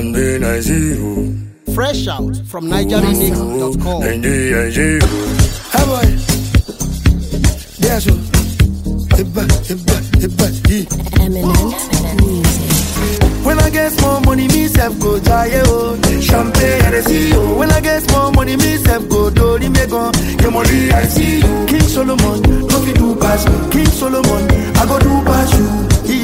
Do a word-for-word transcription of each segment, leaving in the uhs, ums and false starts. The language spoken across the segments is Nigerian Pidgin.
Champagne I see you. Fresh out from niger remix dot com. And I see you. Hey boy. Yes, you. Hibba, hibba, hibba, yeah. Eminent music. When I get small money, me self go jaye oh. Champagne I see you. When I get small money, me self go do the megon. Your money I see you. King Solomon, no fit do pass me. King Solomon, I go do pass you.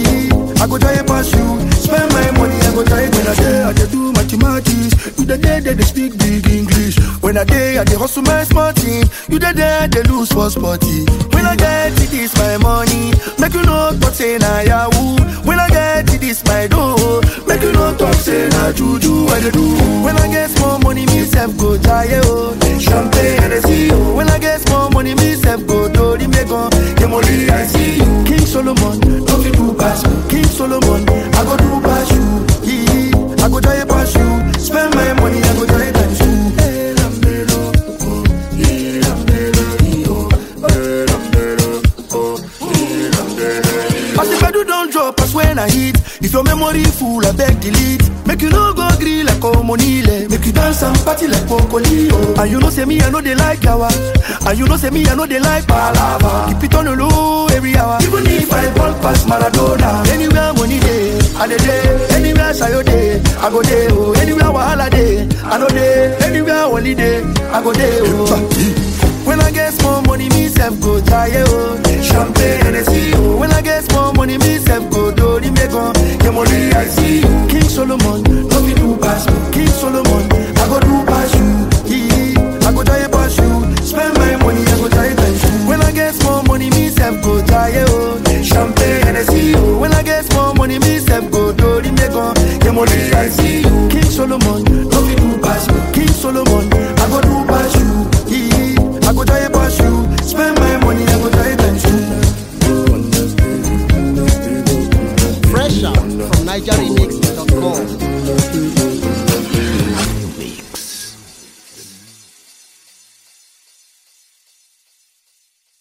I go try pass you. Spend my money, I go try when I day I dey do mathematics. You the day they speak big English. When I day I dey hustle my small team. You the day they lose for sporty. When I get it, this my money. Make you know talk say na yahoo. When I get it, this my dough. Make you know talk say na juju. What they do? When I get small money, me self go try oh. Champagne and I see you. When I get small money, me self go do the megon. Your money I see you. King Solomon, no fit do pass me. King Solomon, I go do pass you. Yeah, I go try pass you. Spend my money, I go try times two. Hey, Lambelo, oh, yeah, Lambelo, oh, hey, Lambelo, oh, yeah, Lambelo. As the pedal don't drop, as when I hit. If your memory full, I beg delete. Make you no go grill like Omonile. Make you dance and party like Pocolio. And you know say me, I know they like yawa. And you know say me, I know they like palava. Keep it on the low every hour. Even if I ball past Maradona. Anywhere money day, I dey day. Anywhere sayo day, I go day. Oh, anywhere wahala day, I know day. Anywhere holiday, I go day. Oh. When I get small money, me self go try oh. Champagne and I see you. When I get small money, me self go do the megon. Your money I see you. King Solomon, no fit do pass me. King Solomon, I go do pass you. Yeah, I go try pass you. Spend my money, I go try times two. When I get small money, me self go try oh. Champagne and I see you. When I get small money, me self go do the megon. Your money I see you. King Solomon, no fit do pass me. King Solomon, I go do pass you. Yeah, I go try pass you. Spend my money, I go try times two. Fresh out from niger remix